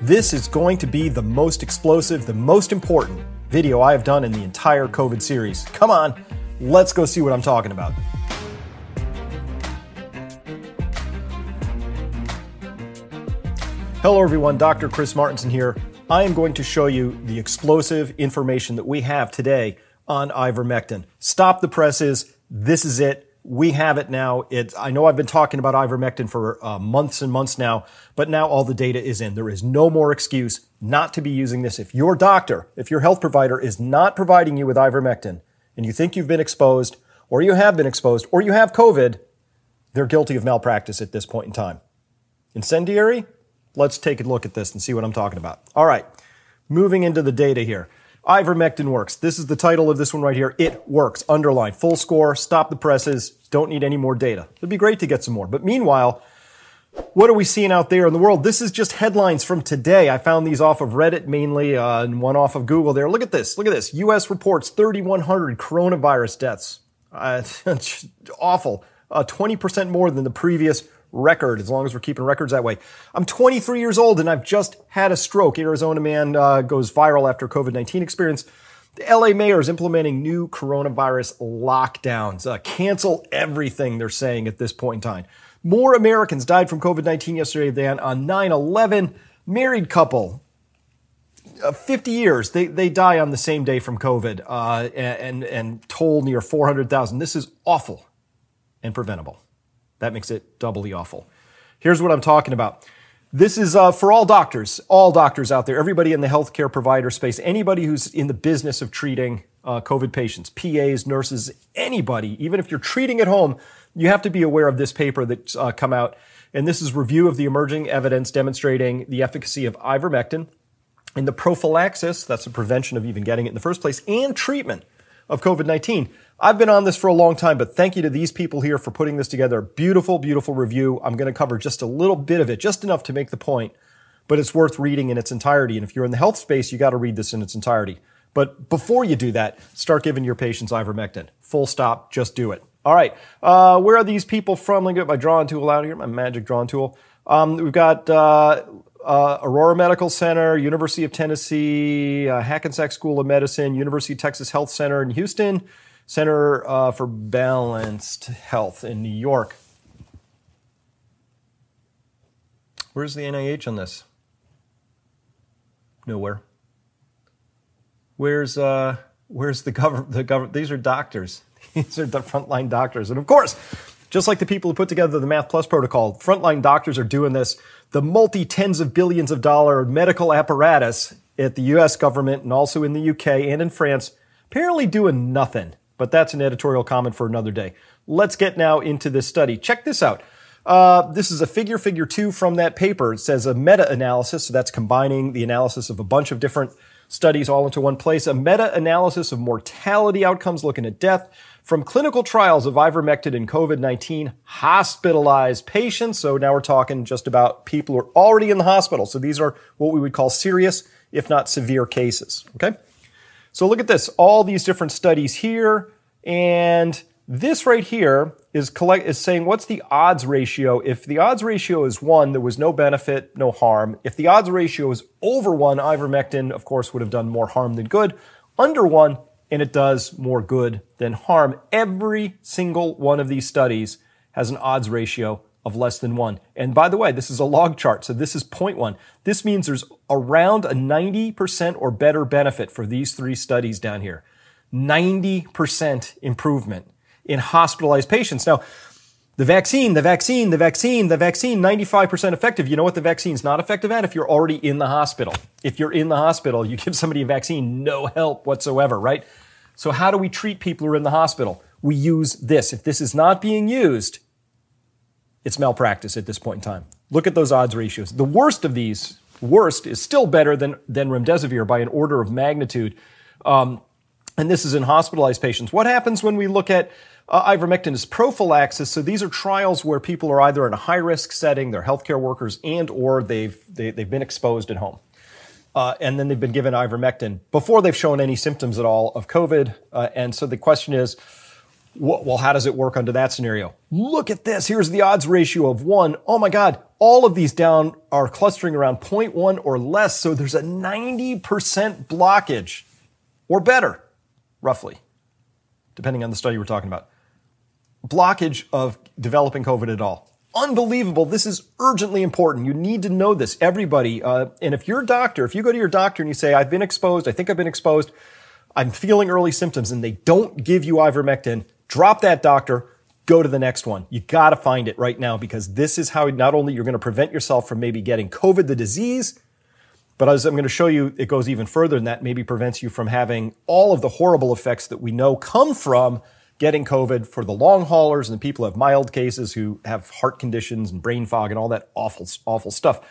This is going to be the most explosive, the most important video I have done in the entire COVID series. Come on, let's go see what I'm talking about. Hello everyone, Dr. Chris Martenson here. I am going to show you the explosive information that we have today on ivermectin. Stop the presses. This is it. We have it now. I know I've been talking about ivermectin for months and months now, but now all the data is in. There is no more excuse not to be using this. If your doctor, if your health provider is not providing you with ivermectin and you think you've been exposed or you have been exposed or you have COVID, they're guilty of malpractice at this point in time. Incendiary? Let's take a look at this and see what I'm talking about. All right, moving into the data here. Ivermectin works. This is the title of this one right here. It works. Underline. Full score. Stop the presses. Don't need any more data. It'd be great to get some more. But meanwhile, what are we seeing out there in the world? This is just headlines from today. I found these off of Reddit mainly and one off of Google there. Look at this. Look at this. U.S. reports 3,100 coronavirus deaths. It's awful. 20% more than the previous record, as long as we're keeping records that way. I'm 23 years old and I've just had a stroke. Arizona man goes viral after COVID-19 experience. The LA mayor is implementing new coronavirus lockdowns. Cancel everything, they're saying at this point in time. More Americans died from COVID-19 yesterday than on 9/11. Married couple, 50 years, they die on the same day from COVID and toll near 400,000. This is awful and preventable. That makes it doubly awful. Here's what I'm talking about. This is for all doctors out there, everybody in the healthcare provider space, anybody who's in the business of treating COVID patients, PAs, nurses, anybody, even if you're treating at home, you have to be aware of this paper that's come out. And this is review of the emerging evidence demonstrating the efficacy of ivermectin in the prophylaxis, that's the prevention of even getting it in the first place, and treatment of COVID-19. I've been on this for a long time, but thank you to these people here for putting this together. Beautiful, beautiful review. I'm going to cover just a little bit of it, just enough to make the point, but it's worth reading in its entirety. And if you're in the health space, you got to read this in its entirety. But before you do that, start giving your patients ivermectin. Full stop. Just do it. All right. Where are these people from? Let me get my drawing tool out here, my magic drawing tool. We've got Aurora Medical Center, University of Tennessee, Hackensack School of Medicine, University of Texas Health Center in Houston, Center for Balanced Health in New York. Where's the NIH on this? Nowhere. Where's the government? These are doctors. These are the frontline doctors. And of course, just like the people who put together the Math Plus protocol, frontline doctors are doing this. The multi-tens of billions of dollar medical apparatus at the U.S. government and also in the U.K. and in France apparently doing nothing. But that's an editorial comment for another day. Let's get now into this study. Check this out. This is a figure 2 from that paper. It says a meta-analysis, so that's combining the analysis of a bunch of different studies all into one place. A meta-analysis of mortality outcomes looking at death from clinical trials of ivermectin in COVID-19 hospitalized patients. So now we're talking just about people who are already in the hospital. So these are what we would call serious, if not severe cases. Okay? So look at this, all these different studies here, and this right here is saying what's the odds ratio. If the odds ratio is 1, there was no benefit, no harm. If the odds ratio is over 1, ivermectin, of course, would have done more harm than good. Under 1, and it does more good than harm. Every single one of these studies has an odds ratio of less than 1. And by the way, this is a log chart, so this is 0.1. This means there's around a 90% or better benefit for these 3 studies down here. 90% improvement in hospitalized patients. Now, the vaccine, 95% effective. You know what the vaccine's not effective at? If you're already in the hospital. If you're in the hospital, you give somebody a vaccine, no help whatsoever, right? So how do we treat people who are in the hospital? We use this. If this is not being used, it's malpractice at this point in time. Look at those odds ratios. The worst of these, is still better than remdesivir by an order of magnitude. And this is in hospitalized patients. What happens when we look at ivermectin as prophylaxis? So these are trials where people are either in a high-risk setting, they're healthcare workers, and or they've been exposed at home. And then they've been given ivermectin before they've shown any symptoms at all of COVID. And so the question is, Well, how does it work under that scenario? Look at this. Here's the odds ratio of 1. Oh my God. All of these down are clustering around 0.1 or less. So there's a 90% blockage or better, roughly, depending on the study we're talking about. Blockage of developing COVID at all. Unbelievable. This is urgently important. You need to know this, everybody. And if you're a doctor, if you go to your doctor and you say, I've been exposed, I think I've been exposed, I'm feeling early symptoms, and they don't give you ivermectin, drop that doctor, go to the next one. You got to find it right now, because this is how not only you're going to prevent yourself from maybe getting COVID, the disease, but as I'm going to show you, it goes even further than that, maybe prevents you from having all of the horrible effects that we know come from getting COVID for the long haulers and the people who have mild cases, who have heart conditions and brain fog and all that awful stuff.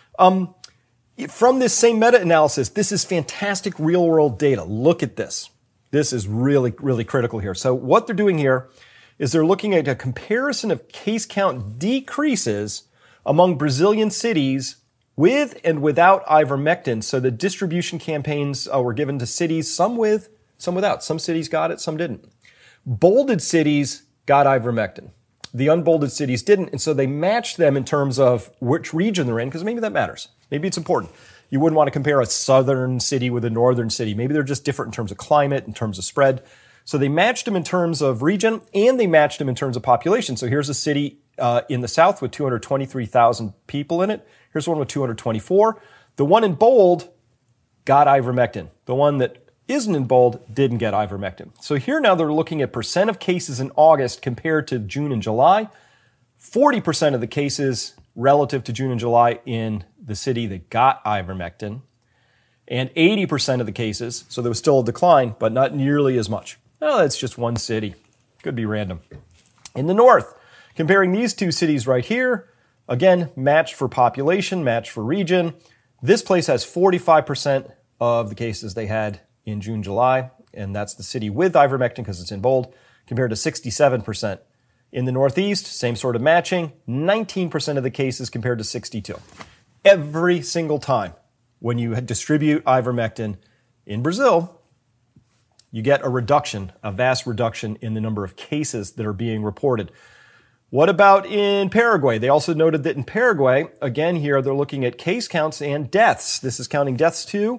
From this same meta-analysis, this is fantastic real-world data. Look at this. This is really, really critical here. So what they're doing here is they're looking at a comparison of case count decreases among Brazilian cities with and without ivermectin. So the distribution campaigns were given to cities, some with, some without. Some cities got it, some didn't. Bolded cities got ivermectin. The unbolded cities didn't, and so they matched them in terms of which region they're in, because maybe that matters. Maybe it's important. You wouldn't want to compare a southern city with a northern city. Maybe they're just different in terms of climate, in terms of spread. So they matched them in terms of region, and they matched them in terms of population. So here's a city in the south with 223,000 people in it. Here's one with 224. The one in bold got ivermectin. The one that isn't in bold didn't get ivermectin. So here now they're looking at percent of cases in August compared to June and July. 40% of the cases relative to June and July in the city that got ivermectin, and 80% of the cases, so there was still a decline, but not nearly as much. Oh, that's just one city. Could be random. In the north, comparing these two cities right here, again, matched for population, matched for region. This place has 45% of the cases they had in June, July, and that's the city with ivermectin because it's in bold, compared to 67%. In the Northeast, same sort of matching, 19% of the cases compared to 62. Every single time when you distribute ivermectin in Brazil, you get a reduction, a vast reduction in the number of cases that are being reported. What about in Paraguay? They also noted that in Paraguay, again here, they're looking at case counts and deaths. This is counting deaths too.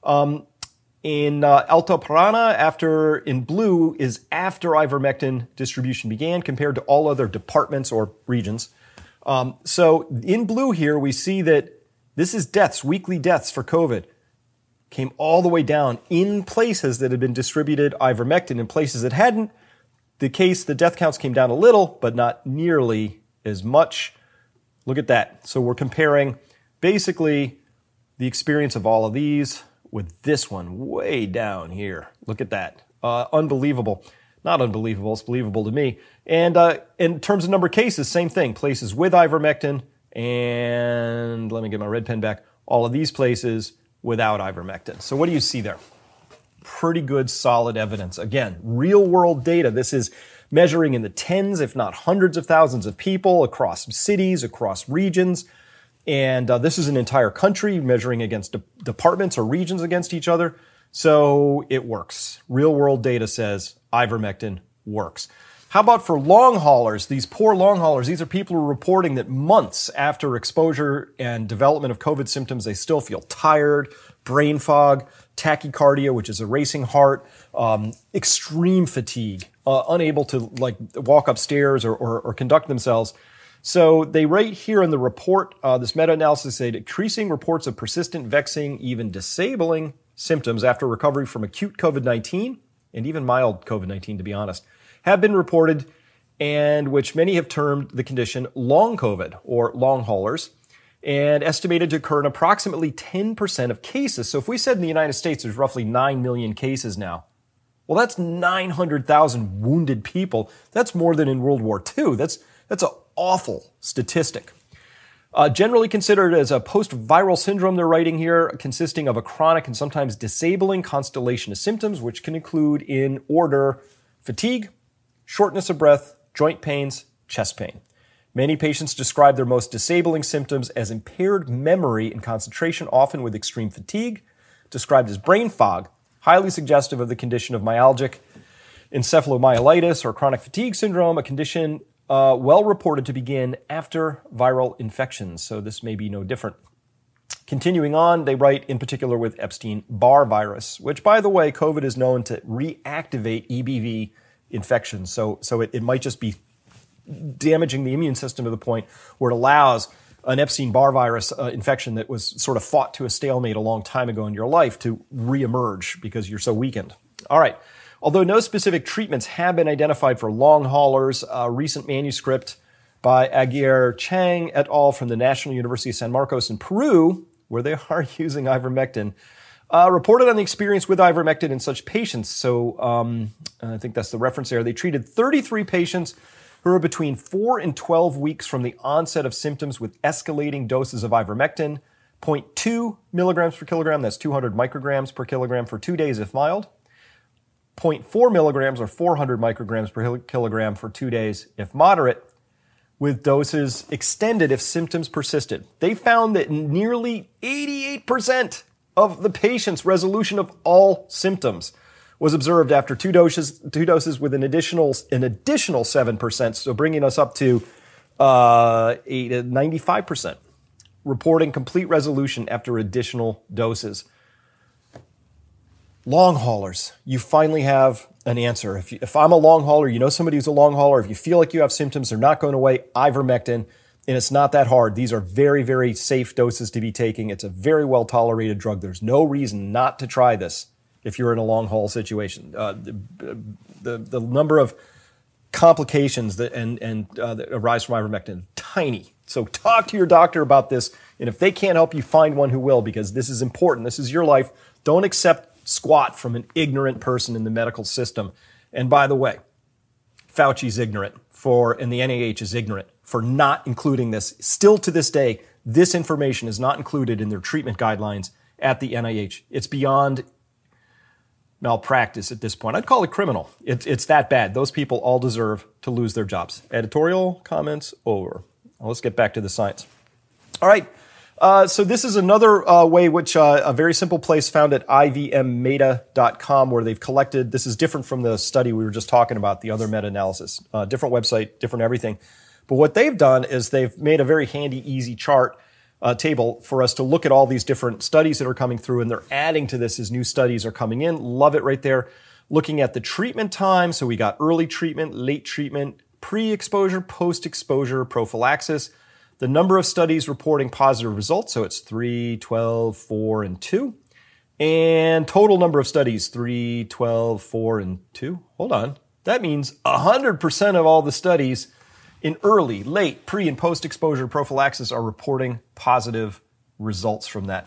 In Alto Parana, in blue, is after ivermectin distribution began compared to all other departments or regions. So in blue here, we see that this is deaths, weekly deaths for COVID, came all the way down in places that had been distributed ivermectin. In places that hadn't, the death counts came down a little, but not nearly as much. Look at that. So we're comparing basically the experience of all of these with this one way down here. Look at that. Unbelievable. Not unbelievable, it's believable to me. And in terms of number of cases, same thing. Places with ivermectin, and let me get my red pen back, all of these places without ivermectin. So what do you see there? Pretty good, solid evidence. Again, real-world data. This is measuring in the tens, if not hundreds of thousands of people across cities, across regions. And this is an entire country measuring against departments or regions against each other. So it works. Real-world data says ivermectin works. How about for long haulers? These poor long haulers, these are people who are reporting that months after exposure and development of COVID symptoms, they still feel tired, brain fog, tachycardia, which is a racing heart, extreme fatigue, unable to walk upstairs or conduct themselves. So they rate here in the report, this meta-analysis said increasing reports of persistent, vexing, even disabling symptoms after recovery from acute COVID-19 and even mild COVID-19, to be honest, have been reported, and which many have termed the condition long COVID or long haulers, and estimated to occur in approximately 10% of cases. So if we said in the United States there's roughly 9 million cases now, well, that's 900,000 wounded people. That's more than in World War II. That's an awful statistic. Generally considered as a post-viral syndrome, they're writing here, consisting of a chronic and sometimes disabling constellation of symptoms, which can include in order fatigue, shortness of breath, joint pains, chest pain. Many patients describe their most disabling symptoms as impaired memory and concentration, often with extreme fatigue, described as brain fog, highly suggestive of the condition of myalgic encephalomyelitis or chronic fatigue syndrome, a condition well reported to begin after viral infections. So this may be no different. Continuing on, they write in particular with Epstein-Barr virus, which, by the way, COVID is known to reactivate EBV infections. So it might just be damaging the immune system to the point where it allows an Epstein-Barr virus infection that was sort of fought to a stalemate a long time ago in your life to reemerge because you're so weakened. All right. Although no specific treatments have been identified for long haulers, a recent manuscript by Aguirre Chang et al. From the National University of San Marcos in Peru, where they are using ivermectin, reported on the experience with ivermectin in such patients. So I think that's the reference there. They treated 33 patients who were between 4 and 12 weeks from the onset of symptoms with escalating doses of ivermectin, 0.2 milligrams per kilogram, that's 200 micrograms per kilogram for 2 days if mild, 0.4 milligrams or 400 micrograms per kilogram for 2 days if moderate, with doses extended if symptoms persisted. They found that nearly 88% of the patients' resolution of all symptoms was observed after two doses with an additional 7%, so bringing us up to 95%, reporting complete resolution after additional doses. Long haulers, you finally have an answer. If I'm a long hauler, you know somebody who's a long hauler, if you feel like you have symptoms, they're not going away, ivermectin, and it's not that hard. These are very, very safe doses to be taking. It's a very well-tolerated drug. There's no reason not to try this if you're in a long haul situation. The number of complications that arise from ivermectin, tiny. So talk to your doctor about this, and if they can't help you, find one who will, because this is important. This is your life. Don't accept squat from an ignorant person in the medical system. And by the way, Fauci's ignorant and the NIH is ignorant for not including this. Still to this day, this information is not included in their treatment guidelines at the NIH. It's beyond malpractice at this point. I'd call it criminal. It's that bad. Those people all deserve to lose their jobs. Editorial comments over. Now let's get back to the science. All right. So this is another way which a very simple place found at ivmmeta.com where they've collected. This is different from the study we were just talking about, the other meta-analysis. Different website, different everything. But what they've done is they've made a very handy, easy chart table for us to look at all these different studies that are coming through, and they're adding to this as new studies are coming in. Love it right there. Looking at the treatment time. So we got early treatment, late treatment, pre-exposure, post-exposure, prophylaxis. The number of studies reporting positive results, so it's 3, 12, 4, and 2. And total number of studies, 3, 12, 4, and 2. Hold on. That means 100% of all the studies in early, late, pre, and post-exposure prophylaxis are reporting positive results from that.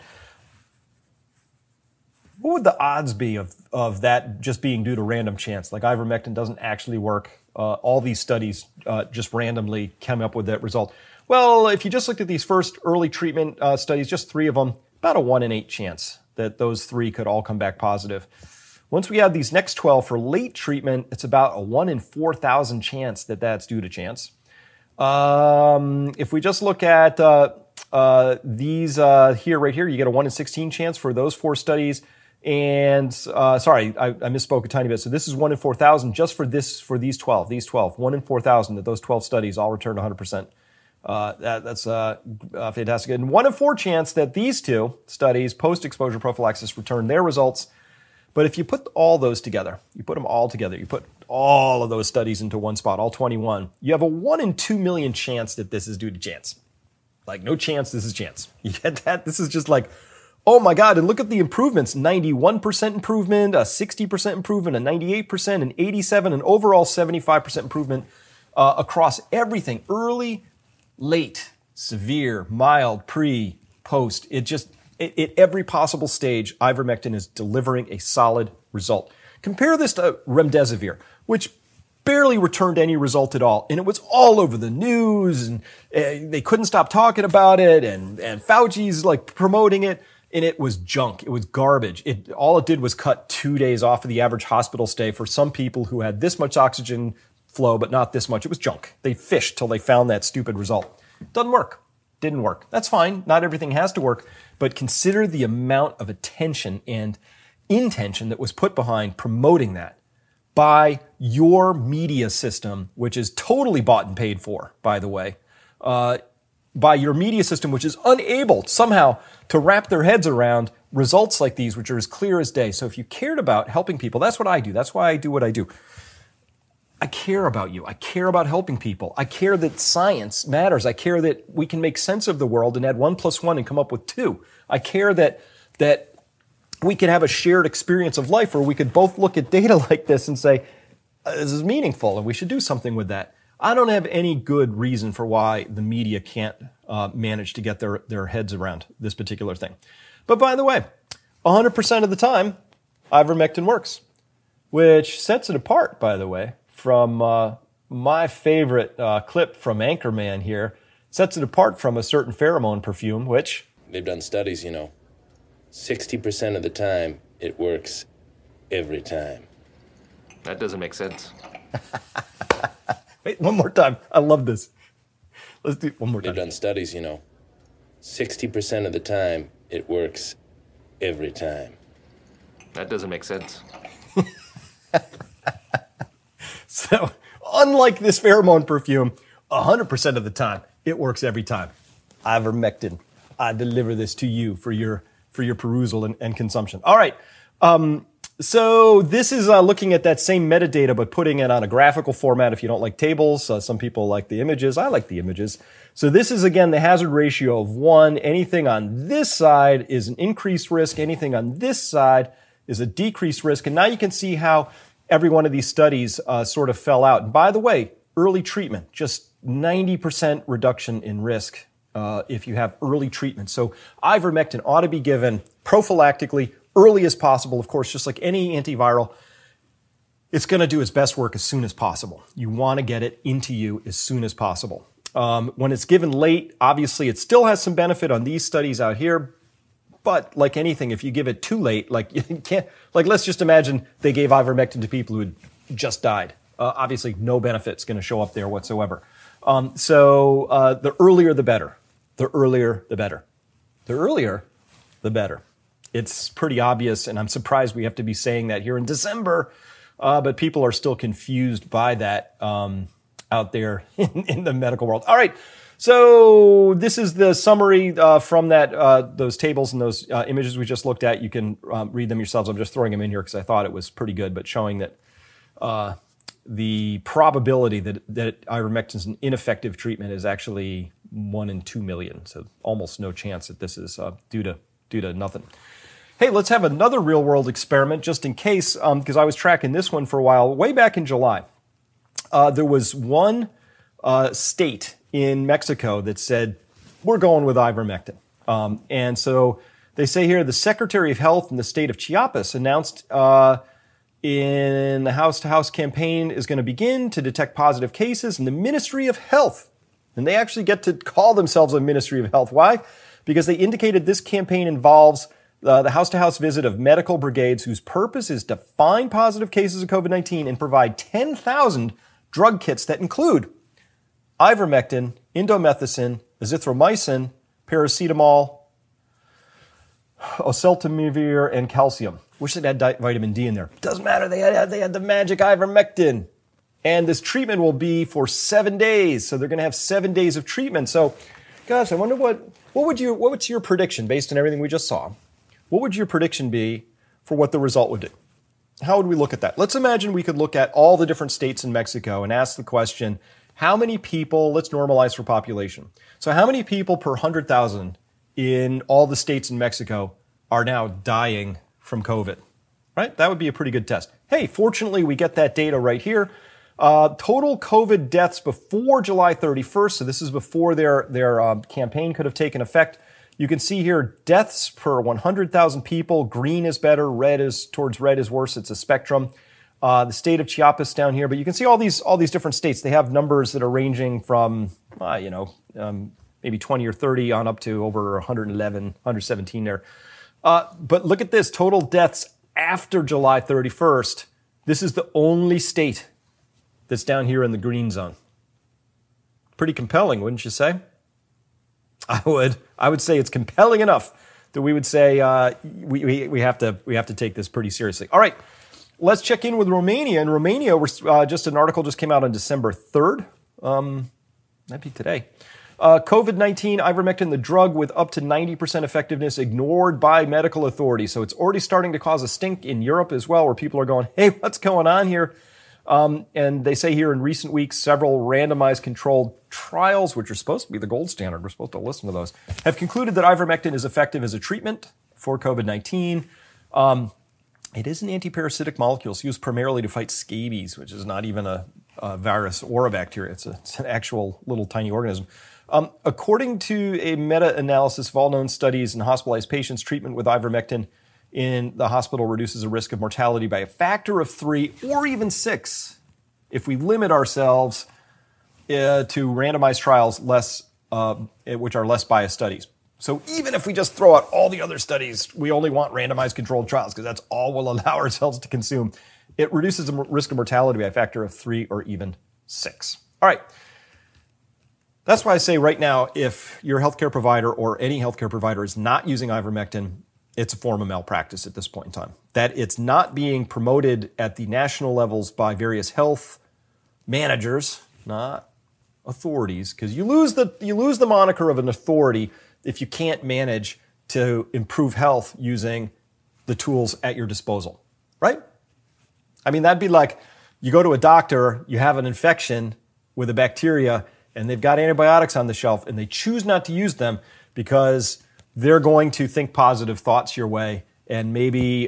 What would the odds be of that just being due to random chance? Like ivermectin doesn't actually work. All these studies just randomly came up with that result. Well, if you just looked at these first early treatment studies, just 3 of them, about a 1 in 8 chance that those 3 could all come back positive. Once we have these next 12 for late treatment, it's about a 1 in 4,000 chance that that's due to chance. If we just look at these right here, you get a 1 in 16 chance for those 4 studies. And sorry, I misspoke a tiny bit. So this is 1 in 4,000 just for these 12. These 12, 1 in 4,000 that those 12 studies all returned 100%. That's fantastic. And 1 in 4 chance that these 2 studies, post-exposure prophylaxis, return their results. But if you put all those together, you put them all together, you put all of those studies into one spot, all 21, you have a 1 in 2 million chance that this is due to chance. Like no chance, this is chance. You get that? This is just like, oh my God, and look at the improvements. 91% improvement, a 60% improvement, a 98%, an 87%, an overall 75% improvement across everything. Early, late, severe, mild, pre, post. At every possible stage, ivermectin is delivering a solid result. Compare this to remdesivir, which barely returned any result at all. And it was all over the news, and they couldn't stop talking about it, and Fauci's like promoting it, and it was junk. It was garbage. All it did was cut 2 days off of the average hospital stay for some people who had this much oxygen flow, but not this much. It was junk. They fished till they found that stupid result. Doesn't work. Didn't work. That's fine. Not everything has to work, but consider the amount of attention and intention that was put behind promoting that. by your media system, which is totally bought and paid for, by the way, by your media system, which is unable somehow to wrap their heads around results like these, which are as clear as day. So if you cared about helping people, that's what I do. That's why I do what I do. I care about you. I care about helping people. I care that science matters. I care that we can make sense of the world and add 1 + 1 and come up with 2. I care that we can have a shared experience of life where we could both look at data like this and say, this is meaningful and we should do something with that. I don't have any good reason for why the media can't manage to get their heads around this particular thing. But by the way, 100% of the time, ivermectin works, which sets it apart, by the way, from my favorite clip from Anchorman here, sets it apart from a certain pheromone perfume, which... They've done studies, 60% of the time, it works every time. That doesn't make sense. Wait, one more time. I love this. Let's do it one more time. They've done studies, 60% of the time, it works every time. That doesn't make sense. So, unlike this pheromone perfume, 100% of the time, it works every time. Ivermectin. I deliver this to you for your perusal and consumption. All right. So this is looking at that same metadata, but putting it on a graphical format. If you don't like tables, some people like the images. I like the images. So this is, again, the hazard ratio of 1. Anything on this side is an increased risk. Anything on this side is a decreased risk. And now you can see how every one of these studies sort of fell out. And by the way, early treatment, just 90% reduction in risk if you have early treatment. So ivermectin ought to be given prophylactically, early as possible. Of course, just like any antiviral, it's going to do its best work as soon as possible. You want to get it into you as soon as possible. When it's given late, obviously it still has some benefit on these studies out here. But like anything, if you give it too late, like you can't, like let's just imagine they gave ivermectin to people who had just died. Obviously, no benefit's going to show up there whatsoever. So the earlier, the better. The earlier, the better. The earlier, the better. It's pretty obvious, and I'm surprised we have to be saying that here in December, but people are still confused by that out there in the medical world. All right, so this is the summary from that those tables and those images we just looked at. You can read them yourselves. I'm just throwing them in here because I thought it was pretty good, but showing that the probability that ivermectin is an ineffective treatment is actually 1 in 2 million, so almost no chance that this is due to nothing. Hey, let's have another real-world experiment just in case, because I was tracking this one for a while. Way back in July, there was one state in Mexico that said, we're going with ivermectin. And so they say here, the Secretary of Health in the state of Chiapas announced in the house-to-house campaign is going to begin to detect positive cases in the Ministry of Health. And they actually get to call themselves a Ministry of Health. Why? Because they indicated this campaign involves the house-to-house visit of medical brigades whose purpose is to find positive cases of COVID-19 and provide 10,000 drug kits that include ivermectin, indomethacin, azithromycin, paracetamol, oseltamivir, and calcium. Wish they'd had vitamin D in there. Doesn't matter. They had the magic ivermectin. And this treatment will be for 7 days. So they're going to have 7 days of treatment. So, gosh, I wonder what's your prediction based on everything we just saw? What would your prediction be for what the result would be? How would we look at that? Let's imagine we could look at all the different states in Mexico and ask the question, how many people, let's normalize for population. So how many people per 100,000 in all the states in Mexico are now dying from COVID? Right? That would be a pretty good test. Hey, fortunately, we get that data right here. Total COVID deaths before July 31st, so this is before their campaign could have taken effect. You can see here deaths per 100,000 people. Green is better, red is worse. It's a spectrum. The state of Chiapas down here, but you can see all these different states. They have numbers that are ranging from maybe 20 or 30 on up to over 111, 117 there. But look at this, total deaths after July 31st. This is the only state that's down here in the green zone. Pretty compelling, wouldn't you say? I would say it's compelling enough that we would say we have to take this pretty seriously. All right, let's check in with Romania. In Romania, just an article just came out on December 3rd. That'd be today. COVID-19, ivermectin, the drug with up to 90% effectiveness, ignored by medical authorities. So it's already starting to cause a stink in Europe as well, where people are going, hey, what's going on here? And they say here in recent weeks, several randomized controlled trials, which are supposed to be the gold standard, we're supposed to listen to those, have concluded that ivermectin is effective as a treatment for COVID-19. It is an antiparasitic molecule. It's used primarily to fight scabies, which is not even a virus or a bacteria. It's an actual little tiny organism. According to a meta-analysis of all known studies in hospitalized patients, treatment with ivermectin in the hospital reduces the risk of mortality by a factor of 3 or even 6 if we limit ourselves to randomized trials which are less biased studies. So even if we just throw out all the other studies, we only want randomized controlled trials because that's all we'll allow ourselves to consume. It reduces the risk of mortality by a factor of 3 or even 6. All right. That's why I say right now, if your healthcare provider or any healthcare provider is not using ivermectin, it's a form of malpractice at this point in time. That it's not being promoted at the national levels by various health managers, not authorities, because you lose the moniker of an authority if you can't manage to improve health using the tools at your disposal, right? I mean, that'd be like you go to a doctor, you have an infection with a bacteria, and they've got antibiotics on the shelf, and they choose not to use them because they're going to think positive thoughts your way and maybe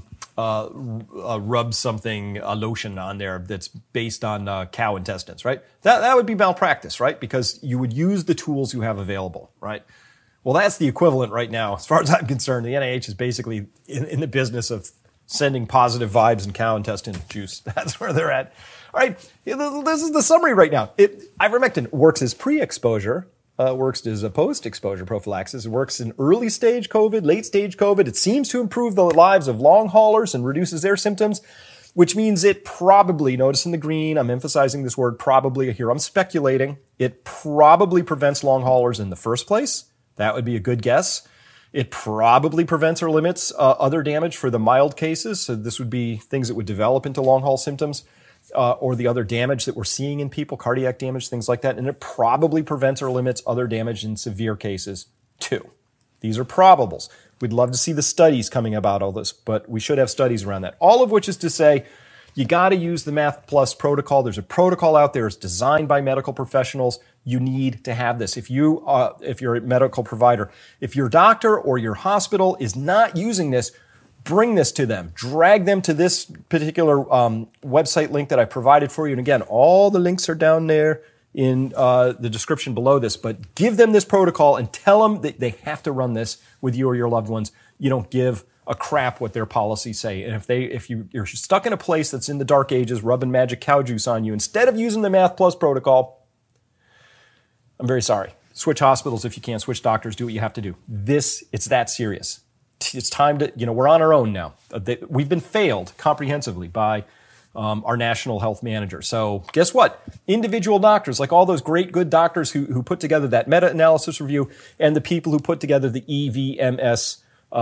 rub a lotion on there that's based on cow intestines, right? That would be malpractice, right? Because you would use the tools you have available, right? Well, that's the equivalent right now. As far as I'm concerned, the NIH is basically in the business of sending positive vibes and cow intestine juice. That's where they're at. All right, this is the summary right now. Ivermectin works as pre-exposure, works as a post-exposure prophylaxis. It works in early stage COVID, late stage COVID. It seems to improve the lives of long haulers and reduces their symptoms, which means it probably, notice in the green, I'm emphasizing this word probably here. I'm speculating. It probably prevents long haulers in the first place. That would be a good guess. It probably prevents or limits other damage for the mild cases. So this would be things that would develop into long haul symptoms. Or the other damage that we're seeing in people, cardiac damage, things like that. And it probably prevents or limits other damage in severe cases too. These are probables. We'd love to see the studies coming about all this, but we should have studies around that. All of which is to say, you got to use the Math Plus protocol. There's a protocol out there. It's designed by medical professionals. You need to have this. If you're a medical provider, if your doctor or your hospital is not using this, bring this to them. Drag them to this particular website link that I provided for you. And again, all the links are down there in the description below this. But give them this protocol and tell them that they have to run this with you or your loved ones. You don't give a crap what their policies say. And if you're stuck in a place that's in the dark ages, rubbing magic cow juice on you, instead of using the Math Plus protocol, I'm very sorry. Switch hospitals if you can't. Switch doctors. Do what you have to do. It's that serious. It's time to, we're on our own now. We've been failed comprehensively by our national health manager. So guess what? Individual doctors, like all those great good doctors who put together that meta-analysis review and the people who put together the EVMS,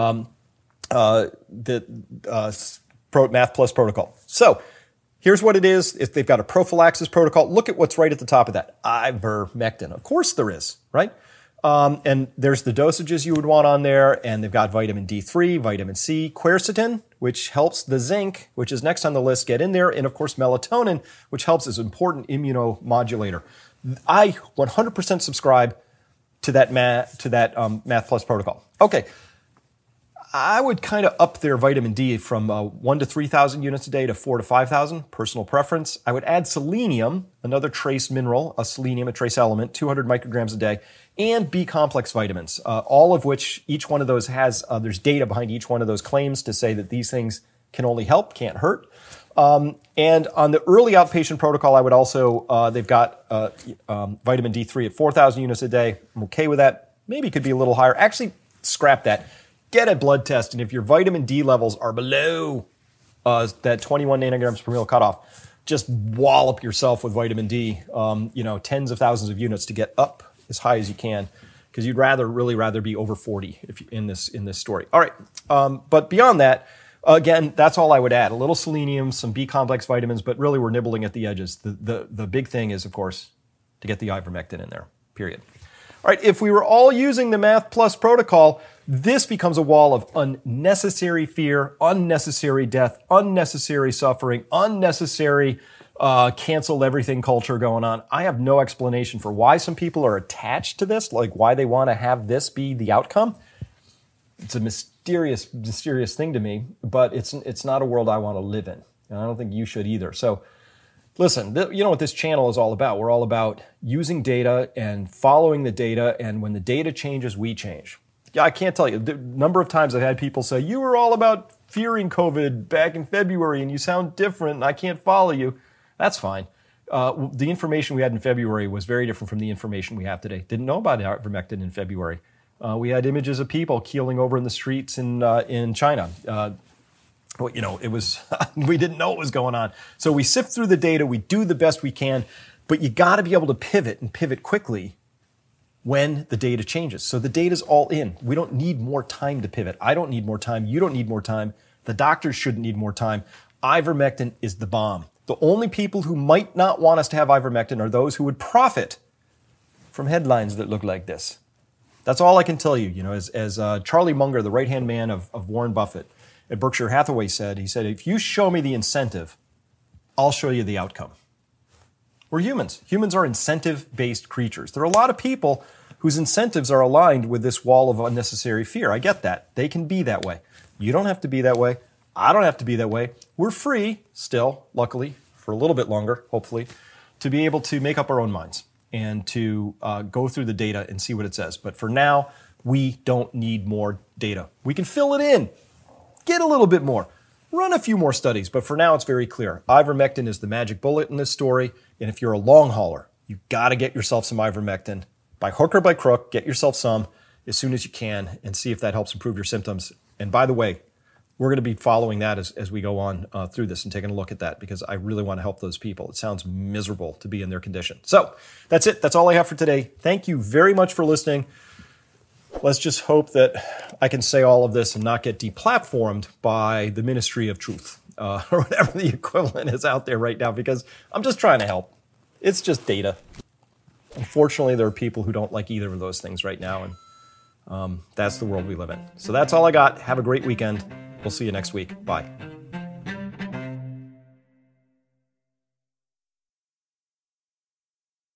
Math Plus protocol. So here's what it is. If they've got a prophylaxis protocol, look at what's right at the top of that. Ivermectin. Of course there is, right? And there's the dosages you would want on there, and they've got vitamin D3, vitamin C, quercetin, which helps the zinc, which is next on the list, get in there, and of course melatonin, which helps as an important immunomodulator. I 100% subscribe to that Math Plus protocol. Okay, I would kind of up their vitamin D from 1 to 3,000 units a day to 4 to 5,000, personal preference. I would add selenium, another trace mineral, a trace element, 200 micrograms a day, and B-complex vitamins, all of which each one of those has, there's data behind each one of those claims to say that these things can only help, can't hurt. And on the early outpatient protocol, I would also, they've got vitamin D3 at 4,000 units a day. I'm okay with that. Maybe it could be a little higher. Actually, scrap that. Get a blood test, and if your vitamin D levels are below that 21 nanograms per mil cutoff, just wallop yourself with vitamin D, tens of thousands of units to get up as high as you can, because you'd really rather be over 40 in this story. All right, but beyond that, Again, that's all I would add. A little selenium, some B-complex vitamins, but really we're nibbling at the edges. The big thing is, of course, to get the ivermectin in there, period. All right, if we were all using the Math Plus protocol, this becomes a wall of unnecessary fear, unnecessary death, unnecessary suffering, unnecessary cancel everything culture going on. I have no explanation for why some people are attached to this, like why they want to have this be the outcome. It's a mysterious thing to me, but it's not a world I want to live in, and I don't think you should either. So listen, you know what this channel is all about. We're all about using data and following the data, and when the data changes, we change. Yeah, I can't tell you the number of times I've had people say, you were all about fearing COVID back in February, and you sound different, and I can't follow you. That's fine. The information we had in February was very different from the information we have today. Didn't know about ivermectin in February. We had images of people keeling over in the streets in China. It was we didn't know what was going on. So we sift through the data, we do the best we can, but you got to be able to pivot and pivot quickly when the data changes. So the data's all in. We don't need more time to pivot. I don't need more time. You don't need more time. The doctors shouldn't need more time. Ivermectin is the bomb. The only people who might not want us to have ivermectin are those who would profit from headlines that look like this. That's all I can tell you. As Charlie Munger, the right-hand man of Warren Buffett at Berkshire Hathaway said, he said, if you show me the incentive, I'll show you the outcome. We're humans. Humans are incentive-based creatures. There are a lot of people whose incentives are aligned with this wall of unnecessary fear. I get that. They can be that way. You don't have to be that way. I don't have to be that way. We're free still, luckily, for a little bit longer, hopefully, to be able to make up our own minds and to go through the data and see what it says. But for now, we don't need more data. We can fill it in, get a little bit more, run a few more studies. But for now, it's very clear. Ivermectin is the magic bullet in this story. And if you're a long hauler, you've got to get yourself some ivermectin. By hook or by crook, get yourself some as soon as you can and see if that helps improve your symptoms. And by the way, we're going to be following that as we go on through this and taking a look at that because I really want to help those people. It sounds miserable to be in their condition. So that's it. That's all I have for today. Thank you very much for listening. Let's just hope that I can say all of this and not get deplatformed by the Ministry of Truth or whatever the equivalent is out there right now because I'm just trying to help. It's just data. Unfortunately, there are people who don't like either of those things right now, and that's the world we live in. So that's all I got. Have a great weekend. We'll see you next week. Bye.